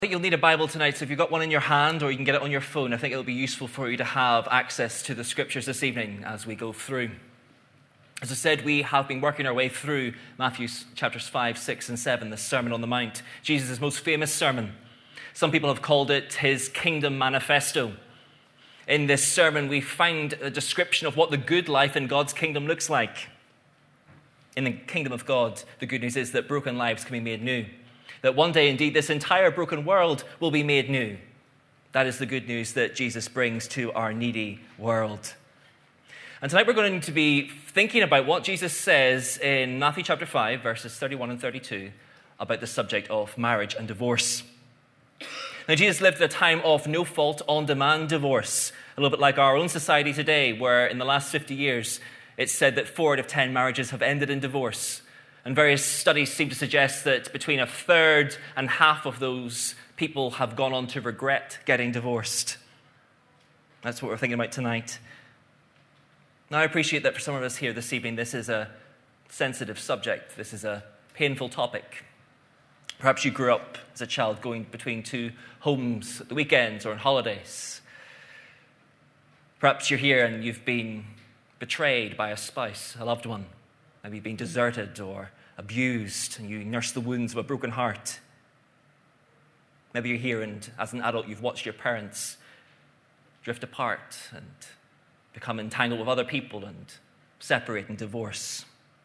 I think you'll need a Bible tonight, so if you've got one in your hand or you can get it on your phone, I think it'll be useful for you to have access to the scriptures this evening as we go through. As I said, we have been working our way through Matthew chapters 5, 6, and 7, the Sermon on the Mount, Jesus' most famous sermon. Some people have called it his Kingdom Manifesto. In this sermon, we find a description of what the good life in God's kingdom looks like. In the kingdom of God, the good news is that broken lives can be made new. That one day, indeed, this entire broken world will be made new. That is the good news that Jesus brings to our needy world. And tonight we're going to be thinking about what Jesus says in Matthew chapter 5, verses 31 and 32, about the subject of marriage and divorce. Now, Jesus lived at a time of no-fault, on-demand divorce, a little bit like our own society today, where in the last 50 years, it's said that 4 out of 10 marriages have ended in divorce. And various studies seem to suggest that between a third and half of those people have gone on to regret getting divorced. That's what we're thinking about tonight. Now, I appreciate that for some of us here this evening, this is a sensitive subject. This is a painful topic. Perhaps you grew up as a child going between two homes at the weekends or on holidays. Perhaps you're here and you've been betrayed by a spouse, a loved one. Maybe you've been deserted or abused and you nurse the wounds of a broken heart. Maybe you're here and as an adult you've watched your parents drift apart and become entangled with other people and separate and divorce.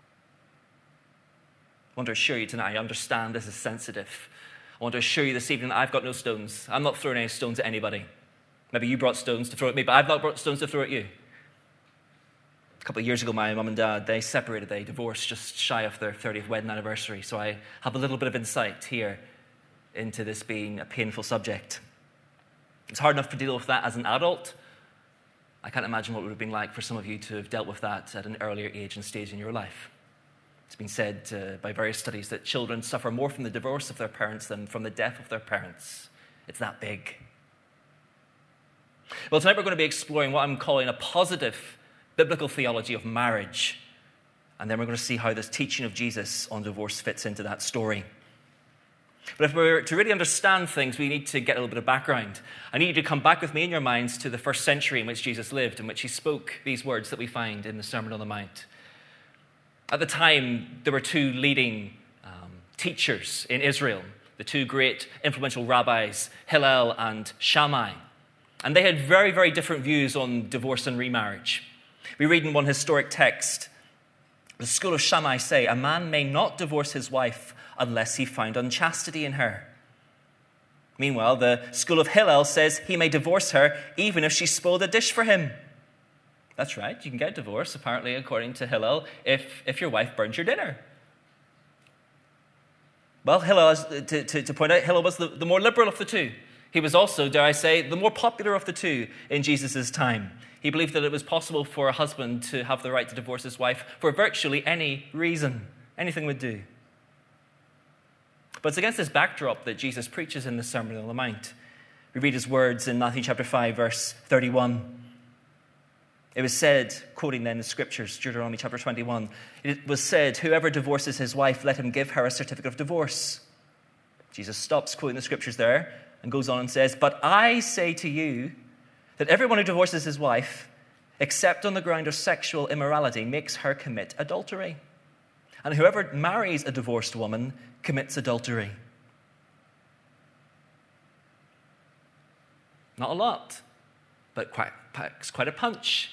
I want to assure you tonight, I understand this is sensitive. I want to assure you this evening that I've got no stones. I'm not throwing any stones at anybody. Maybe you brought stones to throw at me, but I've not brought stones to throw at you. A couple of years ago, my mum and dad, they separated, they divorced just shy of their 30th wedding anniversary. So I have a little bit of insight here into this being a painful subject. It's hard enough to deal with that as an adult. I can't imagine what it would have been like for some of you to have dealt with that at an earlier age and stage in your life. It's been said by various studies that children suffer more from the divorce of their parents than from the death of their parents. It's that big. Well, tonight we're going to be exploring what I'm calling a positive biblical theology of marriage. And then we're going to see how this teaching of Jesus on divorce fits into that story. But if we're to really understand things, we need to get a little bit of background. I need you to come back with me in your minds to the first century in which Jesus lived, in which he spoke these words that we find in the Sermon on the Mount. At the time, there were two leading teachers in Israel, the two great influential rabbis, Hillel and Shammai. And they had very, very different views on divorce and remarriage. We read in one historic text, the school of Shammai say, a man may not divorce his wife unless he found unchastity in her. Meanwhile, the school of Hillel says he may divorce her even if she spoiled a dish for him. That's right, you can get a divorce, apparently, according to Hillel, if your wife burns your dinner. Well, Hillel, to point out, Hillel was the more liberal of the two. He was also, dare I say, the more popular of the two in Jesus' time. He believed that it was possible for a husband to have the right to divorce his wife for virtually any reason. Anything would do. But it's against this backdrop that Jesus preaches in the Sermon on the Mount. We read his words in Matthew chapter 5, verse 31. It was said, quoting then the scriptures, Deuteronomy chapter 21, it was said, whoever divorces his wife, let him give her a certificate of divorce. Jesus stops quoting the scriptures there and goes on and says, but I say to you that everyone who divorces his wife, except on the ground of sexual immorality, makes her commit adultery. And whoever marries a divorced woman commits adultery. Not a lot, but packs quite a punch.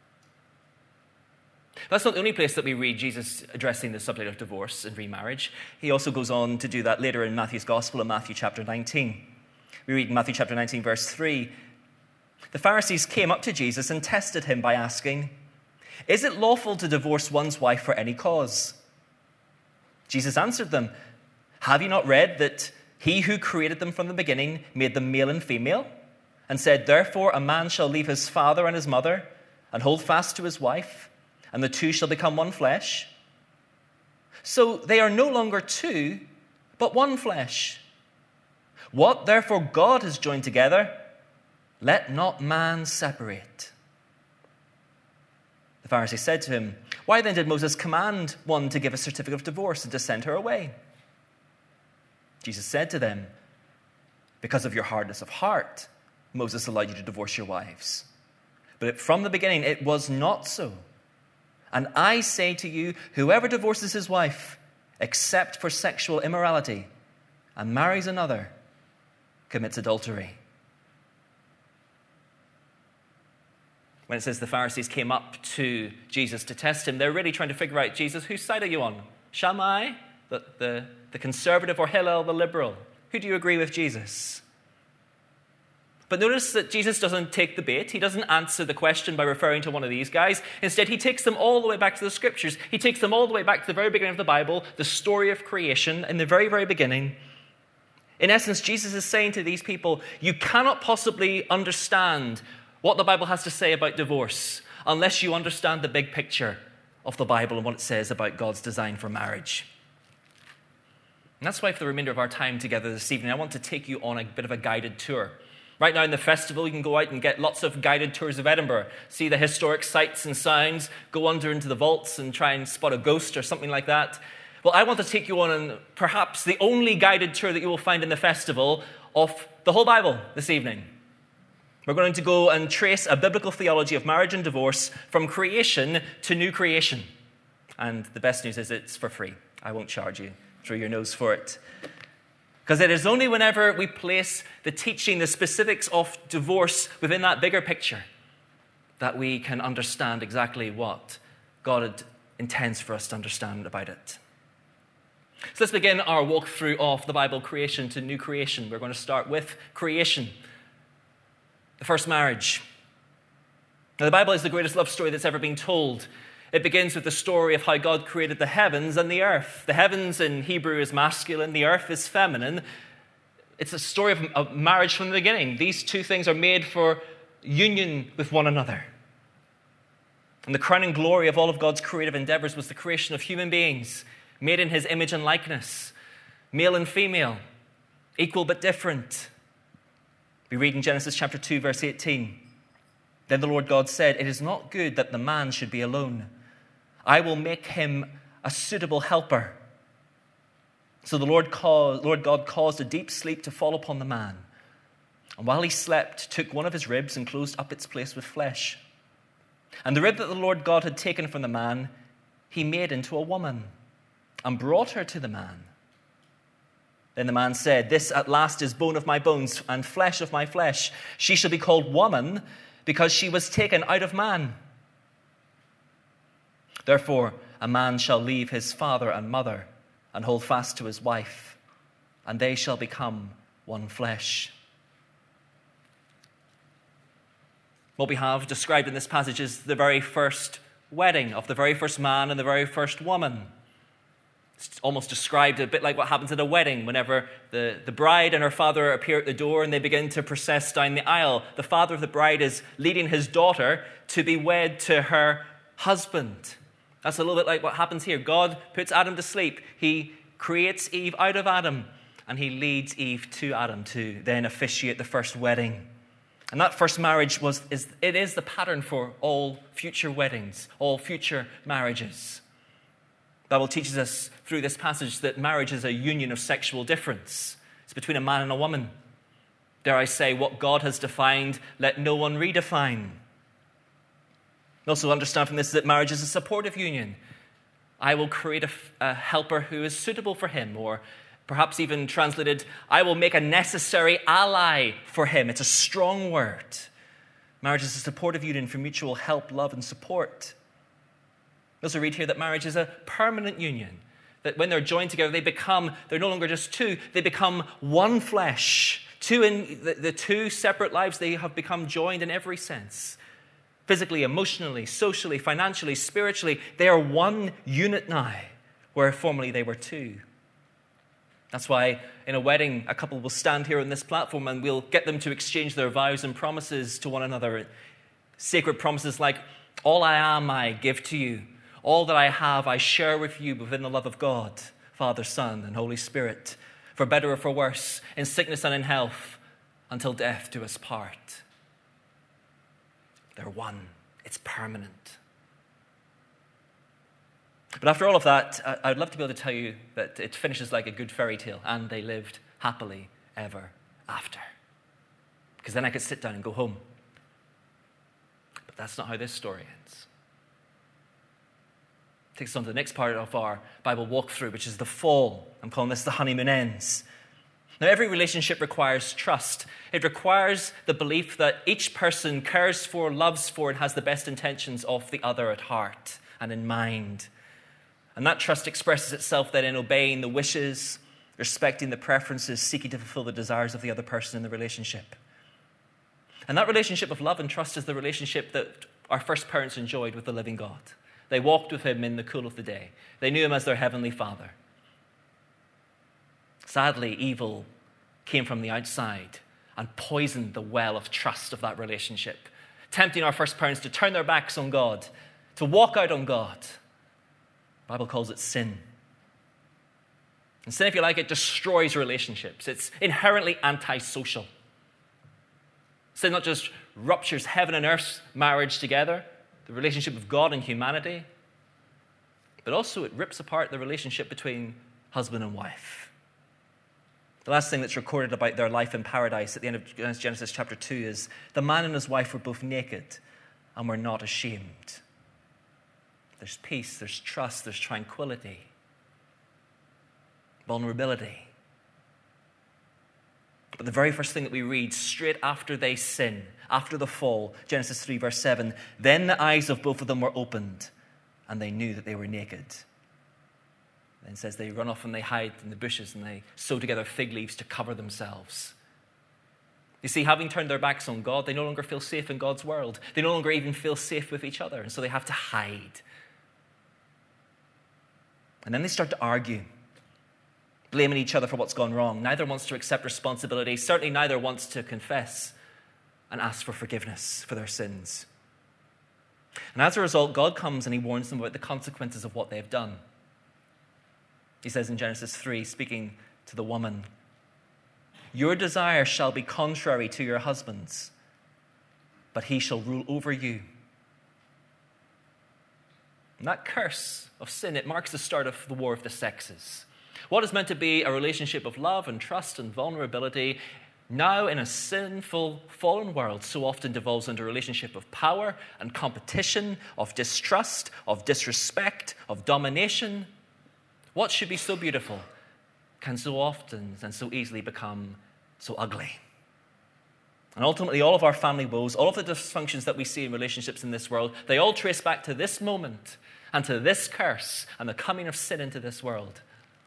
That's not the only place that we read Jesus addressing the subject of divorce and remarriage. He also goes on to do that later in Matthew's Gospel in Matthew chapter 19. We read in Matthew chapter 19, verse 3, the Pharisees came up to Jesus and tested him by asking, is it lawful to divorce one's wife for any cause? Jesus answered them, have you not read that he who created them from the beginning made them male and female, and said, therefore a man shall leave his father and his mother and hold fast to his wife, and the two shall become one flesh? So they are no longer two, but one flesh. What therefore God has joined together, let not man separate. The Pharisees said to him, why then did Moses command one to give a certificate of divorce and to send her away? Jesus said to them, Because of your hardness of heart, Moses allowed you to divorce your wives. But from the beginning, it was not so. And I say to you, whoever divorces his wife, except for sexual immorality, and marries another, commits adultery. When it says the Pharisees came up to Jesus to test him, they're really trying to figure out, Jesus, whose side are you on? Shammai, the conservative, or Hillel, the liberal? Who do you agree with, Jesus? But notice that Jesus doesn't take the bait. He doesn't answer the question by referring to one of these guys. Instead, he takes them all the way back to the Scriptures. He takes them all the way back to the very beginning of the Bible, the story of creation in the very, very beginning. In essence, Jesus is saying to these people, you cannot possibly understand what the Bible has to say about divorce unless you understand the big picture of the Bible and what it says about God's design for marriage. And that's why for the remainder of our time together this evening, I want to take you on a bit of a guided tour. Right now in the festival, you can go out and get lots of guided tours of Edinburgh, see the historic sights and sounds, go under into the vaults and try and spot a ghost or something like that. Well, I want to take you on perhaps the only guided tour that you will find in the festival of the whole Bible this evening. We're going to go and trace a biblical theology of marriage and divorce from creation to new creation. And the best news is it's for free. I won't charge you through your nose for it. Because it is only whenever we place the teaching, the specifics of divorce within that bigger picture that we can understand exactly what God intends for us to understand about it. So let's begin our walkthrough of the Bible, creation to new creation. We're going to start with creation, the first marriage. Now, the Bible is the greatest love story that's ever been told. It begins with the story of how God created the heavens and the earth. The heavens in Hebrew is masculine, the earth is feminine. It's a story of marriage from the beginning. These two things are made for union with one another. And the crowning glory of all of God's creative endeavors was the creation of human beings, made in his image and likeness, male and female, equal but different. We read in Genesis chapter 2, verse 18. Then the Lord God said, "It is not good that the man should be alone. I will make him a suitable helper." So the Lord God caused a deep sleep to fall upon the man. And while he slept, took one of his ribs and closed up its place with flesh. And the rib that the Lord God had taken from the man, he made into a woman and brought her to the man. Then the man said, "This at last is bone of my bones and flesh of my flesh. She shall be called woman because she was taken out of man. Therefore, a man shall leave his father and mother and hold fast to his wife, and they shall become one flesh." What we have described in this passage is the very first wedding of the very first man and the very first woman. It's almost described a bit like what happens at a wedding whenever the bride and her father appear at the door and they begin to process down the aisle. The father of the bride is leading his daughter to be wed to her husband. That's a little bit like what happens here. God puts Adam to sleep. He creates Eve out of Adam, and he leads Eve to Adam to then officiate the first wedding. And that first marriage is the pattern for all future weddings, all future marriages. The Bible teaches us through this passage that marriage is a union of sexual difference. It's between a man and a woman. Dare I say, what God has defined, let no one redefine. We also understand from this that marriage is a supportive union. I will create a helper who is suitable for him, or perhaps even translated, I will make a necessary ally for him. It's a strong word. Marriage is a supportive union for mutual help, love, and support. We also read here that marriage is a permanent union, that when they're joined together, they're no longer just two, they become one flesh. Two in the two separate lives, they have become joined in every sense. Physically, emotionally, socially, financially, spiritually, they are one unit now, where formerly they were two. That's why in a wedding, a couple will stand here on this platform and we'll get them to exchange their vows and promises to one another. Sacred promises like, all I am, I give to you. All that I have, I share with you within the love of God, Father, Son, and Holy Spirit, for better or for worse, in sickness and in health, until death do us part. They're one. It's permanent. But after all of that, I'd love to be able to tell you that it finishes like a good fairy tale, and they lived happily ever after. Because then I could sit down and go home. But that's not how this story ends. It takes us on to the next part of our Bible walkthrough, which is the fall. I'm calling this the honeymoon ends. Now, every relationship requires trust. It requires the belief that each person cares for, loves for, and has the best intentions of the other at heart and in mind. And that trust expresses itself then in obeying the wishes, respecting the preferences, seeking to fulfill the desires of the other person in the relationship. And that relationship of love and trust is the relationship that our first parents enjoyed with the living God. They walked with him in the cool of the day. They knew him as their heavenly Father. Sadly, evil came from the outside and poisoned the well of trust of that relationship, tempting our first parents to turn their backs on God, to walk out on God. The Bible calls it sin. And sin, if you like, it destroys relationships. It's inherently antisocial. Sin not just ruptures heaven and earth's marriage together, the relationship of God and humanity, but also it rips apart the relationship between husband and wife. The last thing that's recorded about their life in paradise at the end of Genesis chapter 2 is the man and his wife were both naked and were not ashamed. There's peace, there's trust, there's tranquility, vulnerability. But the very first thing that we read straight after they sin, after the fall, Genesis 3 verse 7, then the eyes of both of them were opened and they knew that they were naked. Then it says they run off and they hide in the bushes and they sew together fig leaves to cover themselves. You see, having turned their backs on God, they no longer feel safe in God's world. They no longer even feel safe with each other, and so they have to hide. And then they start to argue, blaming each other for what's gone wrong. Neither wants to accept responsibility. Certainly neither wants to confess and ask for forgiveness for their sins. And as a result, God comes and he warns them about the consequences of what they've done. He says in Genesis 3, speaking to the woman, your desire shall be contrary to your husband's, but he shall rule over you. And that curse of sin, it marks the start of the war of the sexes. What is meant to be a relationship of love and trust and vulnerability, now in a sinful, fallen world, so often devolves into a relationship of power and competition, of distrust, of disrespect, of domination. What should be so beautiful can so often and so easily become so ugly. And ultimately, all of our family woes, all of the dysfunctions that we see in relationships in this world, they all trace back to this moment and to this curse and the coming of sin into this world.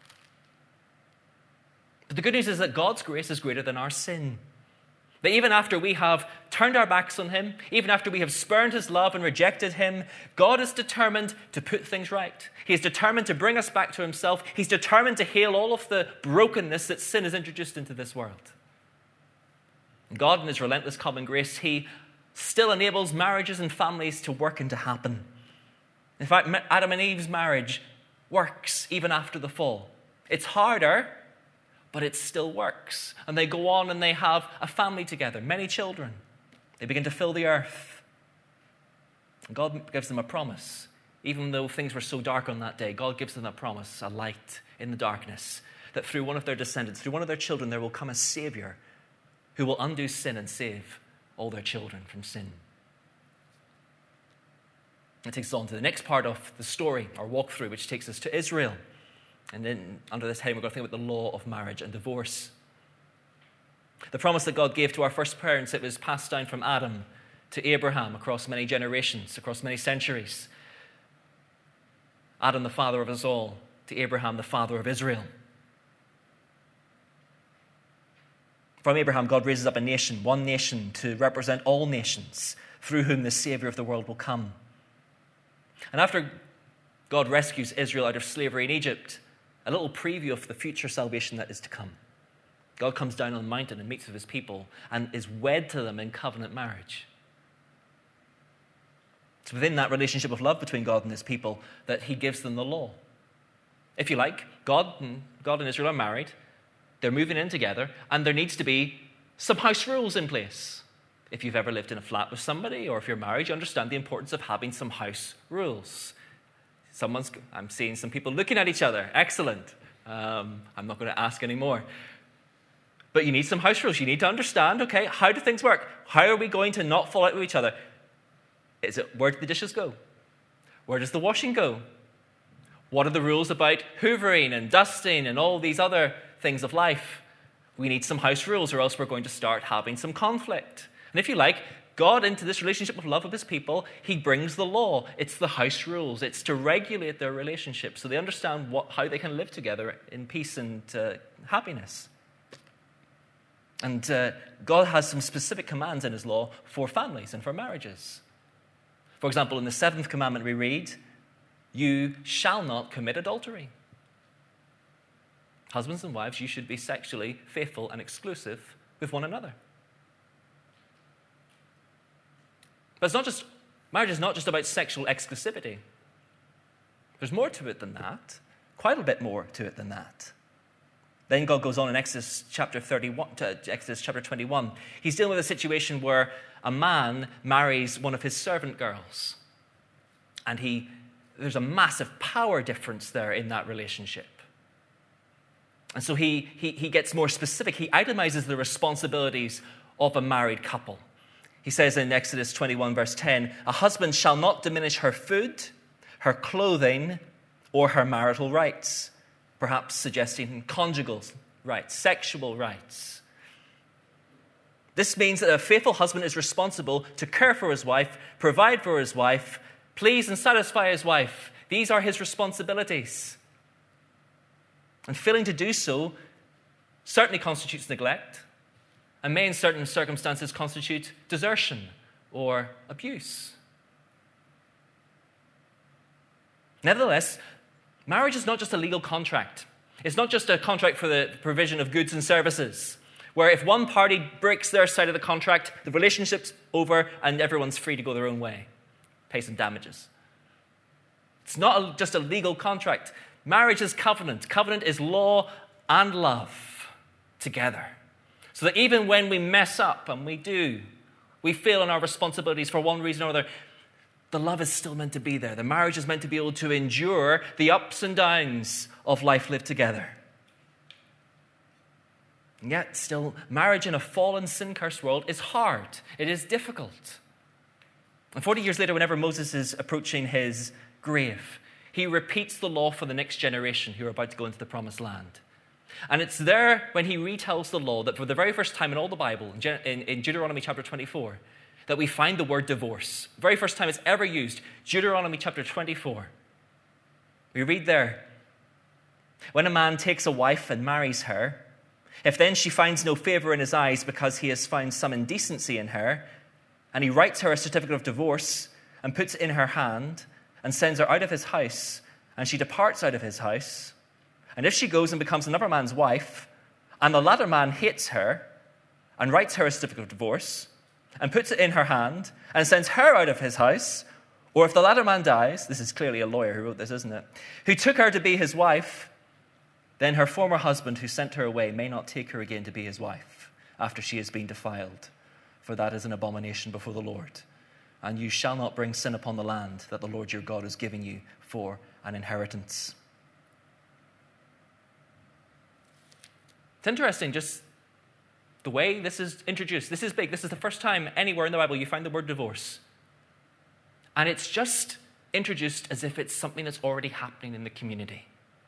But the good news is that God's grace is greater than our sin. That even after we have turned our backs on him, even after we have spurned his love and rejected him, God is determined to put things right. He is determined to bring us back to himself. He's determined to heal all of the brokenness that sin has introduced into this world. And God, in his relentless common grace, he still enables marriages and families to work and to happen. In fact, Adam and Eve's marriage works even after the fall. It's harder, but it still works. And they go on and they have a family together, many children. They begin to fill the earth. And God gives them a promise. Even though things were so dark on that day, God gives them a promise, a light in the darkness, that through one of their descendants, through one of their children, there will come a Savior who will undo sin and save all their children from sin. It takes us on to the next part of the story, our walkthrough, which takes us to Israel. And then under this heading, we're going to think about the law of marriage and divorce. The promise that God gave to our first parents, it was passed down from Adam to Abraham across many generations, across many centuries. Adam, the father of us all, to Abraham, the father of Israel. From Abraham, God raises up a nation, one nation, to represent all nations, through whom the Savior of the world will come. And after God rescues Israel out of slavery in Egypt, a little preview of the future salvation that is to come. God comes down on the mountain and meets with his people and is wed to them in covenant marriage. It's within that relationship of love between God and his people that he gives them the law. If you like, God and Israel are married, they're moving in together, and there needs to be some house rules in place. If you've ever lived in a flat with somebody, or if you're married, you understand the importance of having some house rules. I'm seeing some people looking at each other. Excellent. I'm not going to ask any more. But you need some house rules. You need to understand, okay, how do things work? How are we going to not fall out with each other? Where do the dishes go? Where does the washing go? What are the rules about hoovering and dusting and all these other things of life? We need some house rules, or else we're going to start having some conflict. And if you like, God, into this relationship of love of his people, he brings the law. It's the house rules. It's to regulate their relationship so they understand how they can live together in peace and happiness. And God has some specific commands in his law for families and for marriages. For example, in the 7th commandment we read, you shall not commit adultery. Husbands and wives, you should be sexually faithful and exclusive with one another. But marriage is not just about sexual exclusivity. There's more to it than that, quite a bit more to it than that. Then God goes on in Exodus chapter 21. He's dealing with a situation where a man marries one of his servant girls. And there's a massive power difference there in that relationship. And so he gets more specific. He itemizes the responsibilities of a married couple. He says in Exodus 21, verse 10, a husband shall not diminish her food, her clothing, or her marital rights, perhaps suggesting conjugal rights, sexual rights. This means that a faithful husband is responsible to care for his wife, provide for his wife, please and satisfy his wife. These are his responsibilities. And failing to do so certainly constitutes neglect, and may in certain circumstances constitute desertion or abuse. Nevertheless, marriage is not just a legal contract. It's not just a contract for the provision of goods and services, where if one party breaks their side of the contract, the relationship's over and everyone's free to go their own way, pay some damages. It's not just a legal contract. Marriage is covenant. Covenant is law and love together. So that even when we mess up, and we fail in our responsibilities for one reason or another, the love is still meant to be there. The marriage is meant to be able to endure the ups and downs of life lived together. And yet still, marriage in a fallen, sin-cursed world is hard. It is difficult. And 40 years later, whenever Moses is approaching his grave, he repeats the law for the next generation who are about to go into the promised land. And it's there when he retells the law that for the very first time in all the Bible, in Deuteronomy chapter 24, that we find the word divorce. The very first time it's ever used, Deuteronomy chapter 24. We read there, when a man takes a wife and marries her, if then she finds no favor in his eyes because he has found some indecency in her, and he writes her a certificate of divorce and puts it in her hand and sends her out of his house, and she departs out of his house, and if she goes and becomes another man's wife, and the latter man hates her and writes her a certificate of divorce and puts it in her hand and sends her out of his house, or if the latter man dies, this is clearly a lawyer who wrote this, isn't it, who took her to be his wife, then her former husband who sent her away may not take her again to be his wife after she has been defiled, for that is an abomination before the Lord. And you shall not bring sin upon the land that the Lord your God is giving you for an inheritance. It's interesting, just the way this is introduced. This is big. This is the first time anywhere in the Bible you find the word divorce. And it's just introduced as if it's something that's already happening in the community.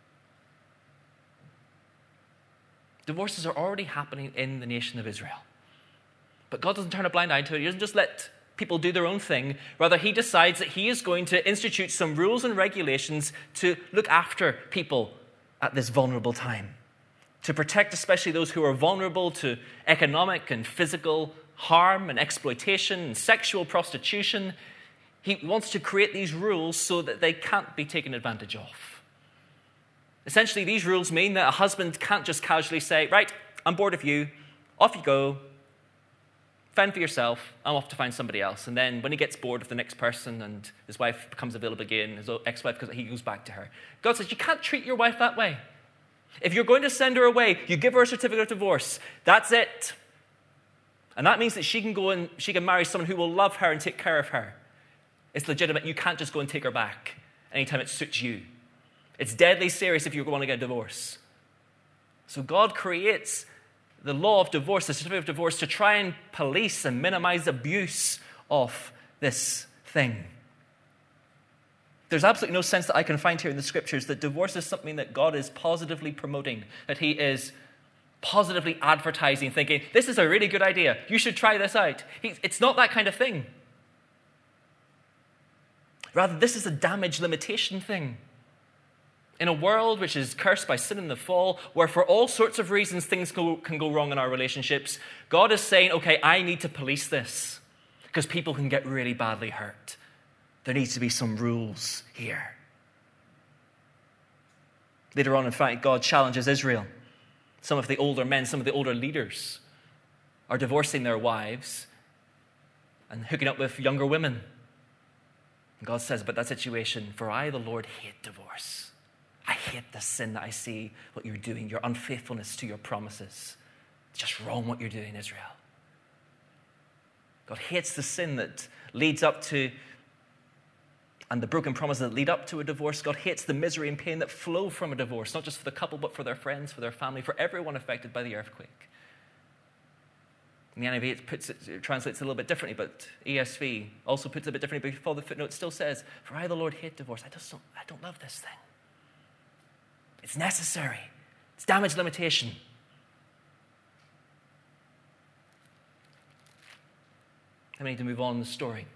Divorces are already happening in the nation of Israel. But God doesn't turn a blind eye to it. He doesn't just let people do their own thing. Rather, he decides that he is going to institute some rules and regulations to look after people at this vulnerable time, to protect especially those who are vulnerable to economic and physical harm and exploitation and sexual prostitution. He wants to create these rules so that they can't be taken advantage of. Essentially, these rules mean that a husband can't just casually say, right, I'm bored of you, off you go, fend for yourself, I'm off to find somebody else. And then when he gets bored of the next person and his wife becomes available again, his ex-wife, he goes back to her. God says, you can't treat your wife that way. If you're going to send her away, you give her a certificate of divorce. That's it. And that means that she can go and she can marry someone who will love her and take care of her. It's legitimate. You can't just go and take her back anytime it suits you. It's deadly serious if you're going to get a divorce. So God creates the law of divorce, the certificate of divorce, to try and police and minimize abuse of this thing. There's absolutely no sense that I can find here in the scriptures that divorce is something that God is positively promoting, that he is positively advertising, thinking, this is a really good idea, you should try this out. It's not that kind of thing. Rather, this is a damage limitation thing. In a world which is cursed by sin and the fall, where for all sorts of reasons things can go wrong in our relationships, God is saying, okay, I need to police this because people can get really badly hurt. There needs to be some rules here. Later on, in fact, God challenges Israel. Some of the older men, some of the older leaders are divorcing their wives and hooking up with younger women. And God says about that situation, for I, the Lord, hate divorce. I hate the sin that I see what you're doing, your unfaithfulness to your promises. It's just wrong what you're doing, Israel. God hates the sin that leads up to, and the broken promises that lead up to a divorce. God hates the misery and pain that flow from a divorce, not just for the couple, but for their friends, for their family, for everyone affected by the earthquake. In the NIV, it translates a little bit differently, but ESV also puts it a bit differently. But before the footnote, it still says, for I, the Lord, hate divorce. I don't love this thing. It's necessary. It's damage limitation. I need to move on in the story.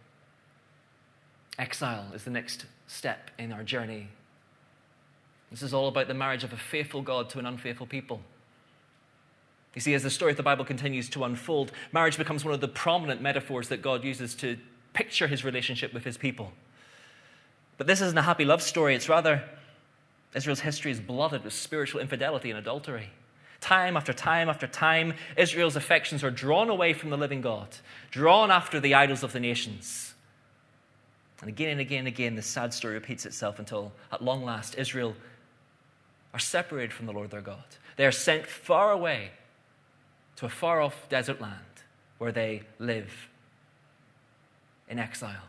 Exile is the next step in our journey. This is all about the marriage of a faithful God to an unfaithful people. You see, as the story of the Bible continues to unfold, marriage becomes one of the prominent metaphors that God uses to picture his relationship with his people. But this isn't a happy love story. It's rather, Israel's history is blooded with spiritual infidelity and adultery. Time after time after time, Israel's affections are drawn away from the living God, drawn after the idols of the nations. And again and again and again, this sad story repeats itself until, at long last, Israel are separated from the Lord their God. They are sent far away to a far-off desert land where they live in exile.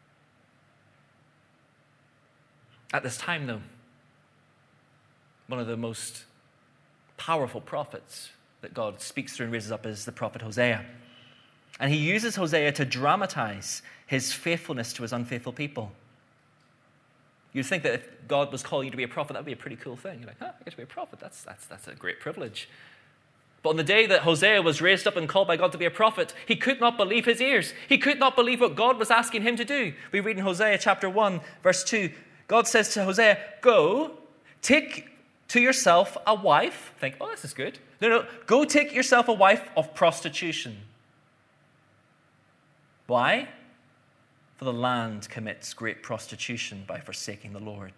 At this time, though, one of the most powerful prophets that God speaks through and raises up is the prophet Hosea. And he uses Hosea to dramatize his faithfulness to his unfaithful people. You'd think that if God was calling you to be a prophet, that would be a pretty cool thing. You're like, I get to be a prophet. That's a great privilege. But on the day that Hosea was raised up and called by God to be a prophet, he could not believe his ears. He could not believe what God was asking him to do. We read in Hosea chapter 1, verse 2, God says to Hosea, go, take to yourself a wife. Think, oh, this is good. No, go take yourself a wife of prostitution. Why? For the land commits great prostitution by forsaking the Lord.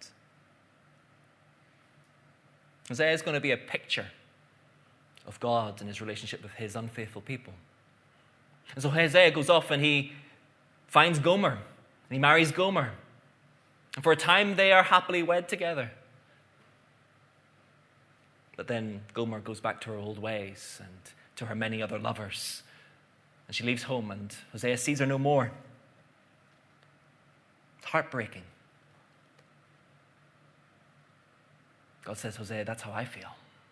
Hosea is going to be a picture of God and his relationship with his unfaithful people. And so Hosea goes off and he finds Gomer, and he marries Gomer. And for a time they are happily wed together. But then Gomer goes back to her old ways and to her many other lovers. And she leaves home, and Hosea sees her no more. It's heartbreaking. God says, Hosea, that's how I feel.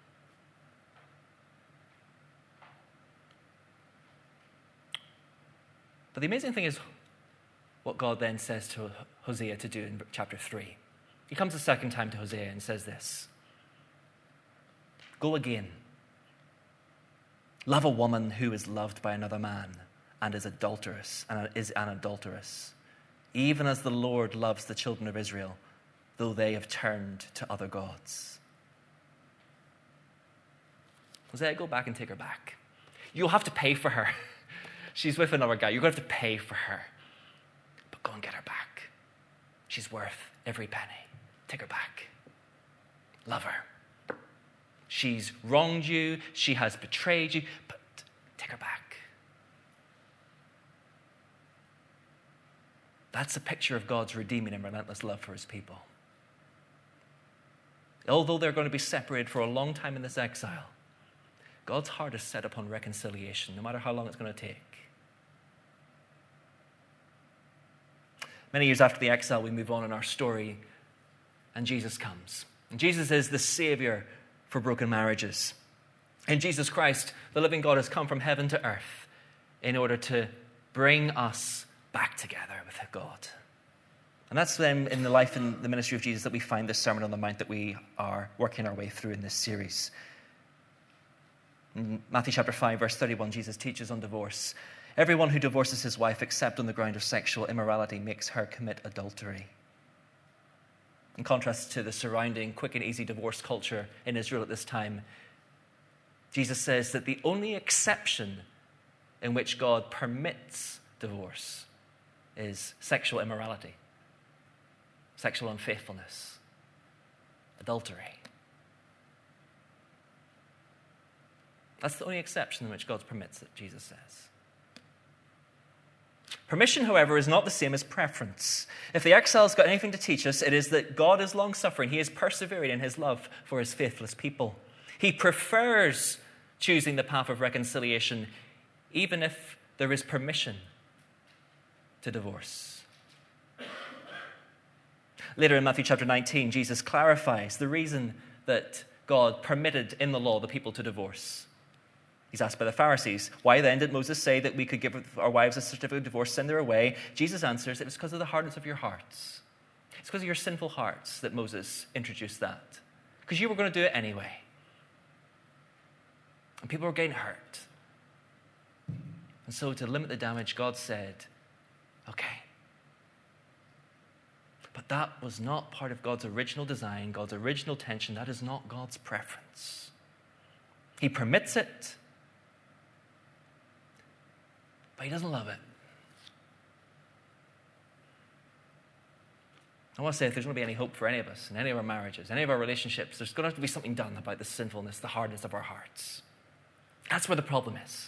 But the amazing thing is what God then says to Hosea to do in chapter 3. He comes a second time to Hosea and says this. Go again. Love a woman who is loved by another man and is adulterous and is an adulteress, even as the Lord loves the children of Israel, though they have turned to other gods. Hosea, go back and take her back. You'll have to pay for her. She's with another guy. You're going to have to pay for her. But go and get her back. She's worth every penny. Take her back. Love her. She's wronged you. She has betrayed you. But take her back. That's a picture of God's redeeming and relentless love for his people. Although they're going to be separated for a long time in this exile, God's heart is set upon reconciliation, no matter how long it's going to take. Many years after the exile, we move on in our story, and Jesus comes. And Jesus is the Savior for broken marriages. In Jesus Christ, the living God has come from heaven to earth in order to bring us back together with God. And that's then in the life and the ministry of Jesus that we find this Sermon on the Mount that we are working our way through in this series. In Matthew chapter 5, verse 31, Jesus teaches on divorce. Everyone who divorces his wife except on the ground of sexual immorality makes her commit adultery. In contrast to the surrounding quick and easy divorce culture in Israel at this time, Jesus says that the only exception in which God permits divorce is sexual immorality, sexual unfaithfulness, adultery. That's the only exception in which God permits it, Jesus says. Permission, however, is not the same as preference. If the exile's got anything to teach us, it is that God is long-suffering. He is persevering in his love for his faithless people. He prefers choosing the path of reconciliation, even if there is permission to divorce. Later in Matthew chapter 19, Jesus clarifies the reason that God permitted in the law the people to divorce. He's asked by the Pharisees, why then did Moses say that we could give our wives a certificate of divorce, send her away? Jesus answers, it was because of the hardness of your hearts. It's because of your sinful hearts that Moses introduced that. Because you were going to do it anyway. And people were getting hurt. And so to limit the damage, God said, okay. But that was not part of God's original design, God's original intention. That is not God's preference. He permits it, but he doesn't love it. I want to say if there's going to be any hope for any of us in any of our marriages, any of our relationships, there's going to have to be something done about the sinfulness, the hardness of our hearts. That's where the problem is.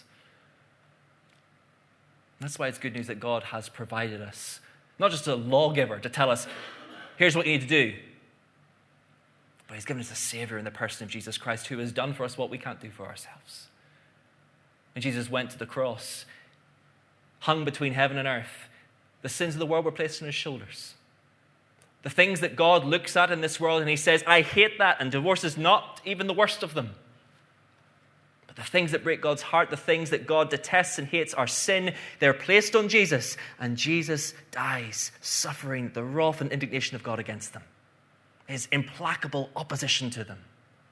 That's why it's good news that God has provided us, not just a lawgiver to tell us, here's what you need to do, but he's given us a Savior in the person of Jesus Christ who has done for us what we can't do for ourselves. When Jesus went to the cross, hung between heaven and earth, the sins of the world were placed on his shoulders. The things that God looks at in this world and he says, I hate that, and divorce is not even the worst of them. But the things that break God's heart, the things that God detests and hates are sin. They're placed on Jesus, and Jesus dies, suffering the wrath and indignation of God against them, his implacable opposition to them.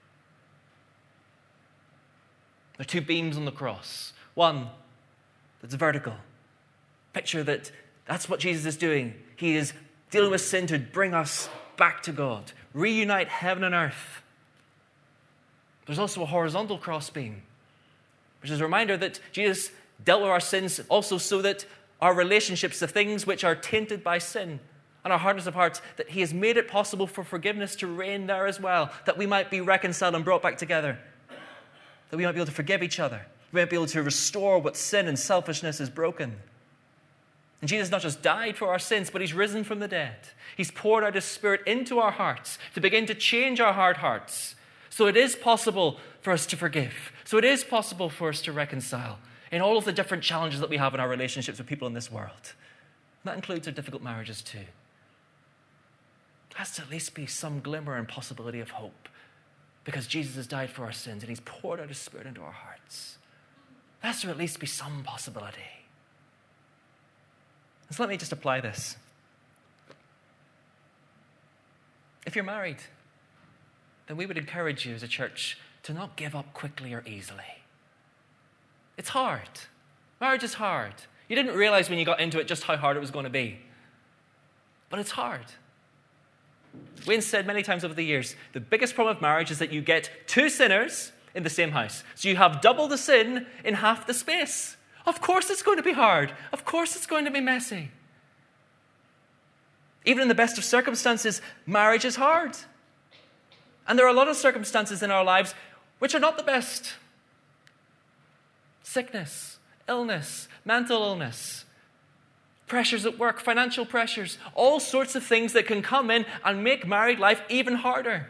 There are two beams on the cross. One that's vertical. Picture that that's what Jesus is doing. He is dealing with sin to bring us back to God, reunite heaven and earth. There's also a horizontal crossbeam, which is a reminder that Jesus dealt with our sins also so that our relationships, the things which are tainted by sin and our hardness of hearts, that he has made it possible for forgiveness to reign there as well, that we might be reconciled and brought back together, that we might be able to forgive each other, we might be able to restore what sin and selfishness has broken. And Jesus not just died for our sins, but he's risen from the dead. He's poured out his Spirit into our hearts to begin to change our hard hearts. So it is possible for us to forgive. So it is possible for us to reconcile in all of the different challenges that we have in our relationships with people in this world. And that includes our difficult marriages too. There has to at least be some glimmer and possibility of hope, because Jesus has died for our sins and he's poured out his Spirit into our hearts. There has to at least be some possibility. So let me just apply this. If you're married, then we would encourage you as a church to not give up quickly or easily. It's hard. Marriage is hard. You didn't realize when you got into it just how hard it was going to be. But it's hard. Wayne said many times over the years, the biggest problem of marriage is that you get two sinners in the same house. So you have double the sin in half the space. Of course it's going to be hard. Of course it's going to be messy. Even in the best of circumstances, marriage is hard. And there are a lot of circumstances in our lives which are not the best. Sickness, illness, mental illness, pressures at work, financial pressures, all sorts of things that can come in and make married life even harder.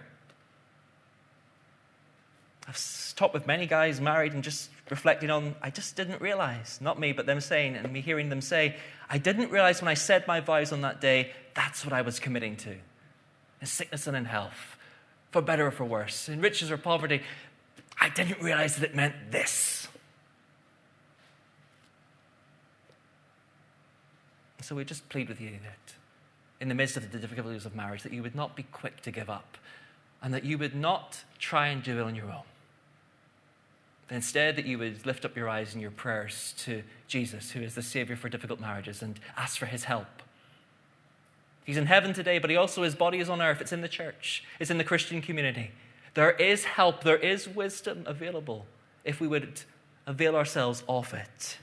I've talked with many guys married and just reflecting on, I just didn't realize, not me, but them saying, and me hearing them say, I didn't realize when I said my vows on that day, that's what I was committing to. In sickness and in health, for better or for worse, in riches or poverty. I didn't realize that it meant this. So we just plead with you that in the midst of the difficulties of marriage, that you would not be quick to give up and that you would not try and do it on your own. But instead, that you would lift up your eyes in your prayers to Jesus, who is the Savior for difficult marriages, and ask for his help. He's in heaven today, but his body is on earth. It's in the church. It's in the Christian community. There is help. There is wisdom available if we would avail ourselves of it.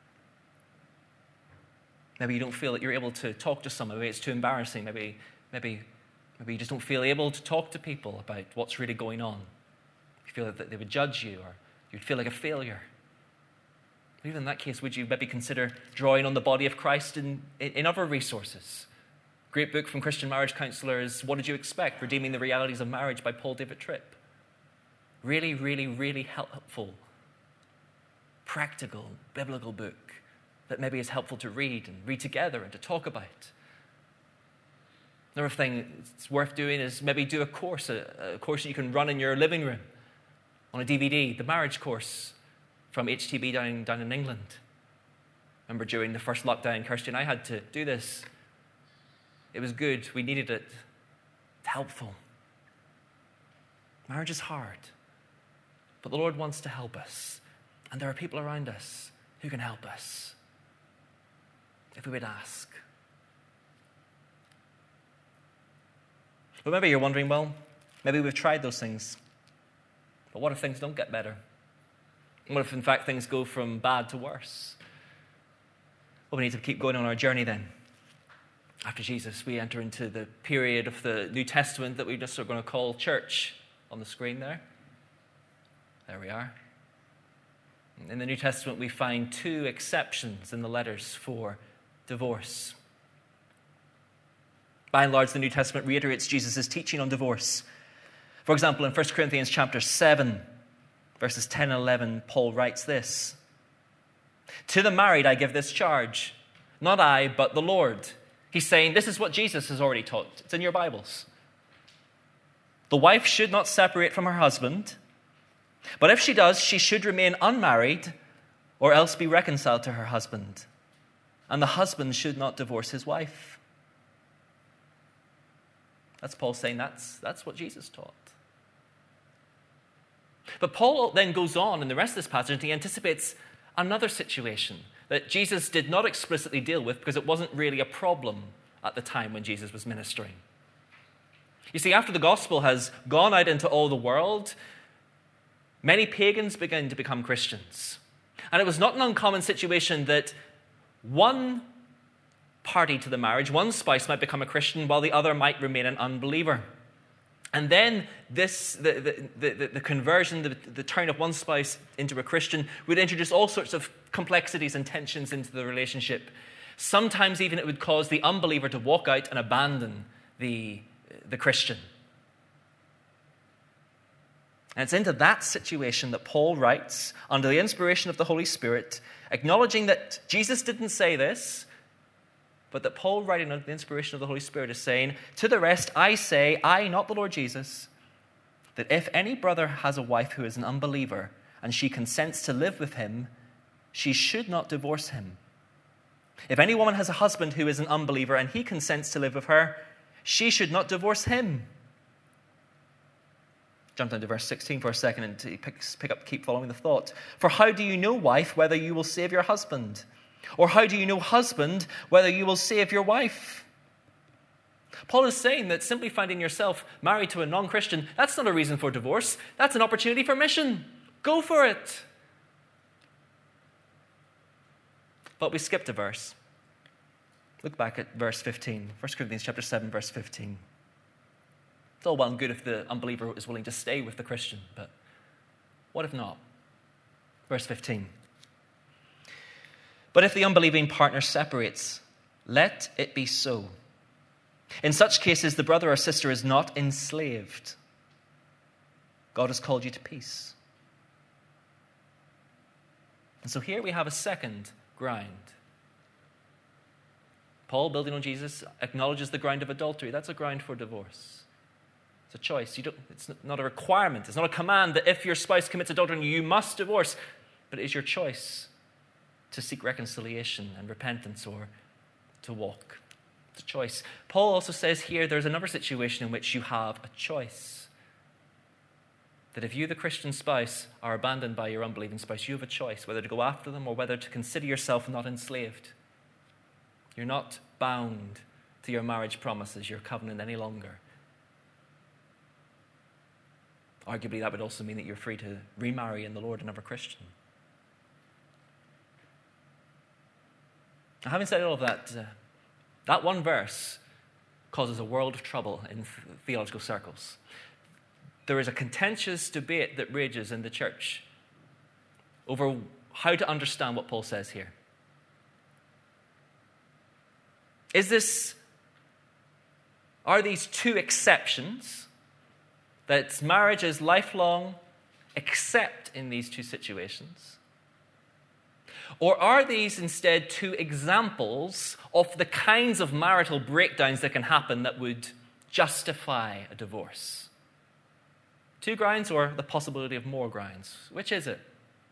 Maybe you don't feel that you're able to talk to someone. Maybe it's too embarrassing. Maybe you just don't feel able to talk to people about what's really going on. You feel that they would judge you, or you'd feel like a failure. Even in that case, would you maybe consider drawing on the body of Christ in other resources? Great book from Christian marriage counselors, What Did You Expect? Redeeming the Realities of Marriage by Paul David Tripp. Really, really, really helpful, practical, biblical book that maybe is helpful to read together and to talk about. Another thing it's worth doing is maybe do a course that you can run in your living room on a DVD, the marriage course from HTB down in England. Remember during the first lockdown, Kirsty and I had to do this. It was good. We needed it. It's helpful. Marriage is hard, but the Lord wants to help us. And there are people around us who can help us if we would ask. But maybe you're wondering, well, maybe we've tried those things, but what if things don't get better? What if, in fact, things go from bad to worse? Well, we need to keep going on our journey then. After Jesus, we enter into the period of the New Testament that we just are going to call church on the screen there. There we are. In the New Testament, we find two exceptions in the letters for divorce. By and large, the New Testament reiterates Jesus' teaching on divorce. For example, in 1 Corinthians chapter 7, verses 10 and 11, Paul writes this: "To the married I give this charge, not I, but the Lord." He's saying this is what Jesus has already taught. It's in your Bibles. The wife should not separate from her husband, but if she does, she should remain unmarried or else be reconciled to her husband. And the husband should not divorce his wife. That's Paul saying that's what Jesus taught. But Paul then goes on in the rest of this passage and he anticipates another situation that Jesus did not explicitly deal with because it wasn't really a problem at the time when Jesus was ministering. You see, after the gospel has gone out into all the world, many pagans began to become Christians. And it was not an uncommon situation that one party to the marriage, one spouse might become a Christian while the other might remain an unbeliever. And then the conversion, the turn of one spouse into a Christian would introduce all sorts of complexities and tensions into the relationship. Sometimes even it would cause the unbeliever to walk out and abandon the Christian. And it's into that situation that Paul writes under the inspiration of the Holy Spirit, acknowledging that Jesus didn't say this, but that Paul, writing under the inspiration of the Holy Spirit, is saying, "To the rest I say, I, not the Lord Jesus, that if any brother has a wife who is an unbeliever and she consents to live with him, she should not divorce him. If any woman has a husband who is an unbeliever and he consents to live with her, she should not divorce him." Jump down to verse 16 for a second and keep following the thought. "For how do you know, wife, whether you will save your husband? Or how do you know, husband, whether you will save your wife?" Paul is saying that simply finding yourself married to a non-Christian, that's not a reason for divorce. That's an opportunity for mission. Go for it. But we skipped a verse. Look back at verse 15. 1 Corinthians chapter 7, verse 15. It's all well and good if the unbeliever is willing to stay with the Christian, but what if not? Verse 15. "But if the unbelieving partner separates, let it be so. In such cases, the brother or sister is not enslaved. God has called you to peace." And so here we have a second ground. Paul, building on Jesus, acknowledges the ground of adultery. That's a ground for divorce. It's a choice. It's not a requirement. It's not a command that if your spouse commits adultery, you must divorce. But it is your choice to seek reconciliation and repentance or to walk. It's a choice. Paul also says here there's another situation in which you have a choice. That if you, the Christian spouse, are abandoned by your unbelieving spouse, you have a choice whether to go after them or whether to consider yourself not enslaved. You're not bound to your marriage promises, your covenant any longer. Arguably, that would also mean that you're free to remarry in the Lord another Christian. Now, having said all of that, that one verse causes a world of trouble in theological circles. There is a contentious debate that rages in the church over how to understand what Paul says here. Are these two exceptions, that marriage is lifelong except in these two situations? Or are these instead two examples of the kinds of marital breakdowns that can happen that would justify a divorce? Two grounds or the possibility of more grounds? Which is it?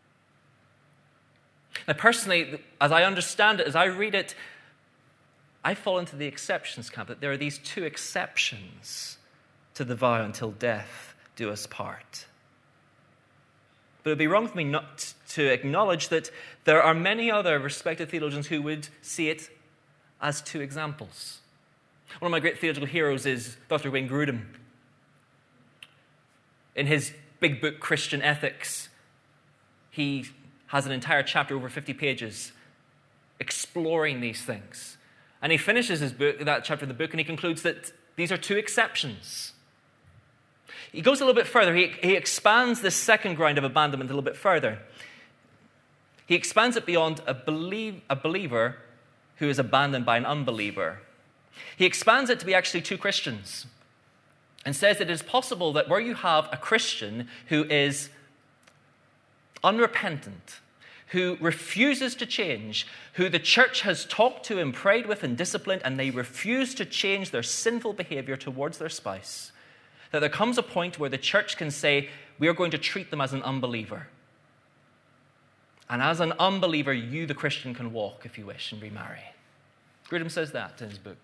Now, personally, as I understand it, as I read it, I fall into the exceptions camp, that there are these two exceptions to the vow until death do us part. But it would be wrong for me not to acknowledge that there are many other respected theologians who would see it as two examples. One of my great theological heroes is Dr. Wayne Grudem. In his big book, Christian Ethics, he has an entire chapter, over 50 pages, exploring these things. And he finishes his book, that chapter of the book, and he concludes that these are two exceptions. He goes a little bit further. He expands this second ground of abandonment a little bit further. He expands it beyond a believer who is abandoned by an unbeliever. He expands it to be actually two Christians and says that it is possible that where you have a Christian who is unrepentant, who refuses to change, who the church has talked to and prayed with and disciplined, and they refuse to change their sinful behavior towards their spouse, that there comes a point where the church can say, we are going to treat them as an unbeliever. And as an unbeliever, you, the Christian, can walk, if you wish, and remarry. Grudem says that in his book.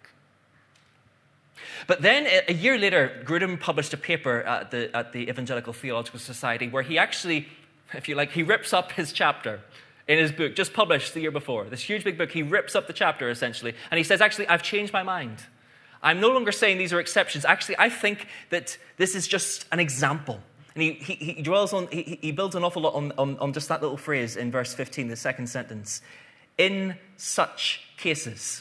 But then, a year later, Grudem published a paper at the Evangelical Theological Society where he actually, if you like, he rips up his chapter in his book, just published the year before. This huge big book, he rips up the chapter, essentially. And he says, actually, I've changed my mind. I'm no longer saying these are exceptions. Actually, I think that this is just an example. And he dwells on, he builds an awful lot on just that little phrase in verse 15, the second sentence. In such cases.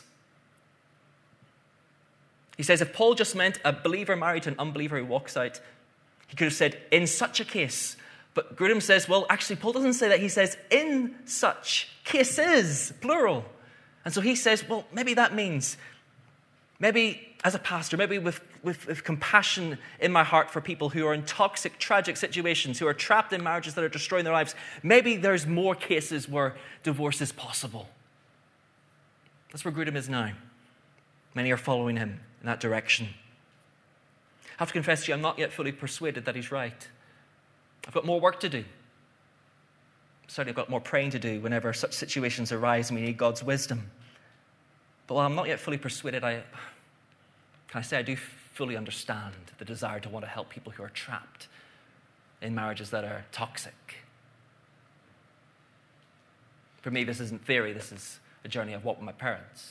He says, if Paul just meant a believer married to an unbeliever who walks out, he could have said, in such a case. But Grudem says, well, actually, Paul doesn't say that. He says, in such cases, plural. And so he says, well, maybe that means, maybe as a pastor, maybe with compassion in my heart for people who are in toxic, tragic situations, who are trapped in marriages that are destroying their lives, maybe there's more cases where divorce is possible. That's where Grudem is now. Many are following him in that direction. I have to confess to you, I'm not yet fully persuaded that he's right. I've got more work to do. Certainly I've got more praying to do whenever such situations arise and we need God's wisdom. But while I'm not yet fully persuaded, I do fully understand the desire to want to help people who are trapped in marriages that are toxic. For me, this isn't theory. This is a journey I've walked with my parents.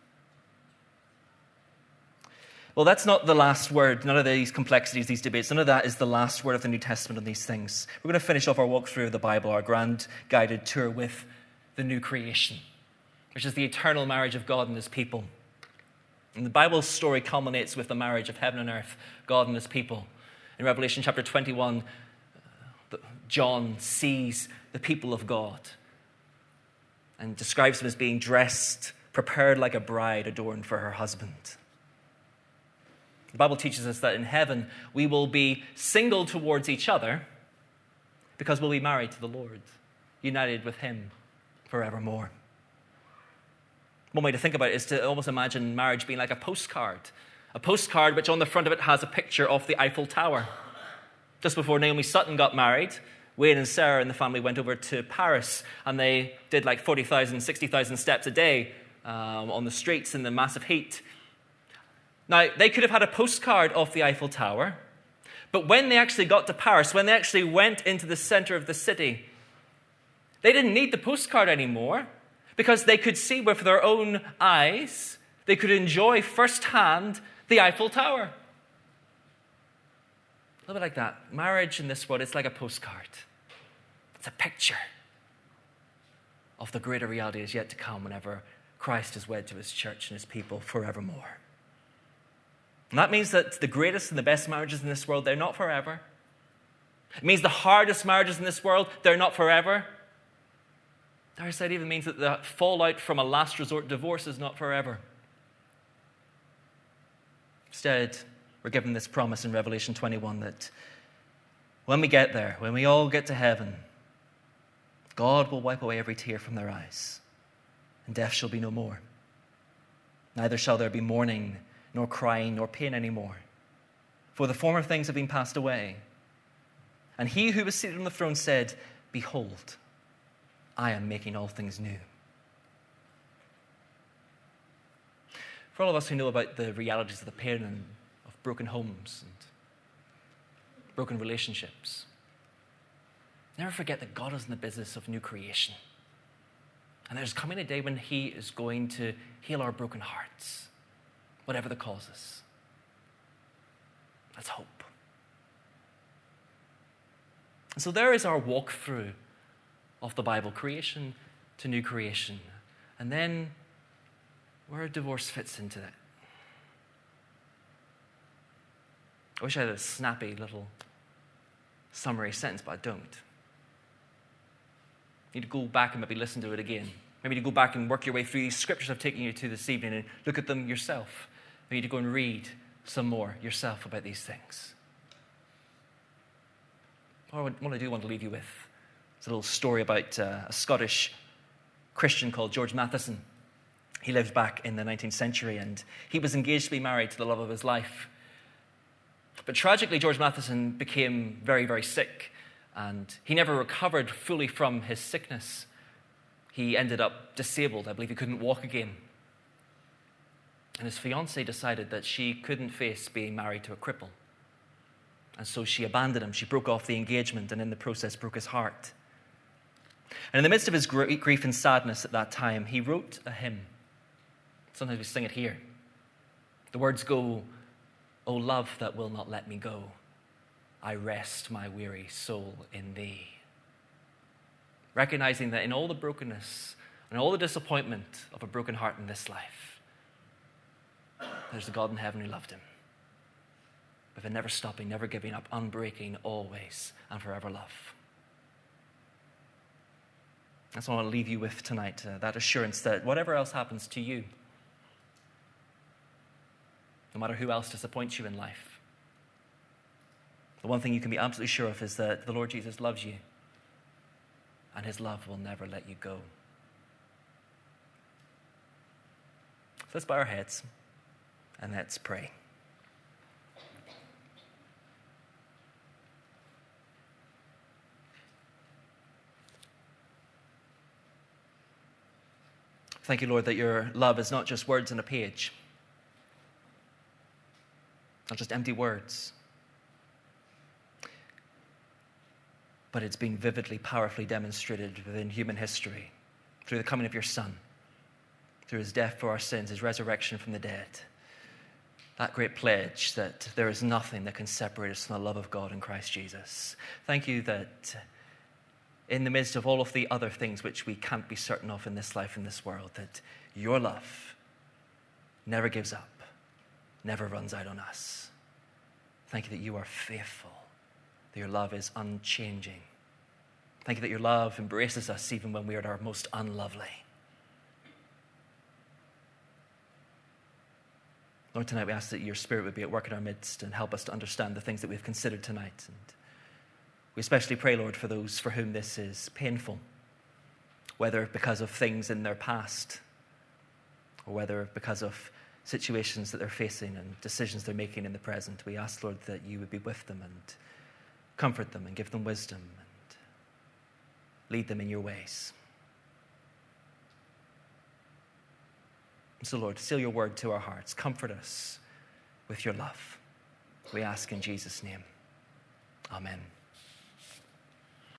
Well, that's not the last word. None of these complexities, these debates, none of that is the last word of the New Testament on these things. We're going to finish off our walk through the Bible, our grand guided tour with the new creation, which is the eternal marriage of God and his people. And the Bible's story culminates with the marriage of heaven and earth, God and his people. In Revelation chapter 21, John sees the people of God and describes them as being dressed, prepared like a bride adorned for her husband. The Bible teaches us that in heaven we will be single towards each other because we'll be married to the Lord, united with him forevermore. One way to think about it is to almost imagine marriage being like a postcard A postcard which on the front of it has a picture of the Eiffel Tower. Just before Naomi Sutton got married, Wayne and Sarah and the family went over to Paris, and they did like 40,000, 60,000 steps a day on the streets in the massive heat. Now, they could have had a postcard of the Eiffel Tower, but when they actually got to Paris, when they actually went into the center of the city, they didn't need the postcard anymore because they could see with their own eyes, they could enjoy firsthand the Eiffel Tower. A little bit like that. Marriage in this world, it's like a postcard. It's a picture of the greater reality is yet to come whenever Christ is wed to his church and his people forevermore. And that means that the greatest and the best marriages in this world, they're not forever. It means the hardest marriages in this world, they're not forever. Dare I say, it even means that the fallout from a last resort divorce is not forever. Instead, we're given this promise in Revelation 21 that when we get there, when we all get to heaven, God will wipe away every tear from their eyes, and death shall be no more. Neither shall there be mourning, nor crying, nor pain anymore, for the former things have been passed away. And he who was seated on the throne said, Behold, I am making all things new. For all of us who know about the realities of the pain and of broken homes and broken relationships, never forget that God is in the business of new creation. And there's coming a day when he is going to heal our broken hearts, whatever the causes. That's hope. And so there is our walkthrough of the Bible, creation to new creation. And then where divorce fits into that. I wish I had a snappy little summary sentence, but I don't. You need to go back and maybe listen to it again. Maybe to go back and work your way through these scriptures I've taken you to this evening and look at them yourself. Maybe to go and read some more yourself about these things. What I do want to leave you with is a little story about a Scottish Christian called George Matheson. He lived back in the 19th century, and he was engaged to be married to the love of his life. But tragically, George Matheson became very, very sick, and he never recovered fully from his sickness. He ended up disabled. I believe he couldn't walk again. And his fiancée decided that she couldn't face being married to a cripple. And so she abandoned him. She broke off the engagement and in the process broke his heart. And in the midst of his grief and sadness at that time, he wrote a hymn. Sometimes we sing it here. The words go, O love that will not let me go, I rest my weary soul in thee. Recognizing that in all the brokenness and all the disappointment of a broken heart in this life, there's a God in heaven who loved him. With a never stopping, never giving up, unbreaking, always and forever love. That's what I want to leave you with tonight, that assurance that whatever else happens to you, no matter who else disappoints you in life, the one thing you can be absolutely sure of is that the Lord Jesus loves you, and his love will never let you go. So let's bow our heads and let's pray. Thank you, Lord, that your love is not just words on a page, not just empty words, but it's been vividly, powerfully demonstrated within human history through the coming of your Son, through his death for our sins, his resurrection from the dead. That great pledge that there is nothing that can separate us from the love of God in Christ Jesus. Thank you that in the midst of all of the other things which we can't be certain of in this life, in this world, that your love never gives up, never runs out on us. Thank you that you are faithful, that your love is unchanging. Thank you that your love embraces us even when we are at our most unlovely. Lord, tonight we ask that your Spirit would be at work in our midst and help us to understand the things that we've considered tonight. And we especially pray, Lord, for those for whom this is painful, whether because of things in their past or whether because of situations that they're facing and decisions they're making in the present. We ask, Lord, that you would be with them and comfort them and give them wisdom and lead them in your ways. So, Lord, seal your word to our hearts. Comfort us with your love. We ask in Jesus' name. Amen.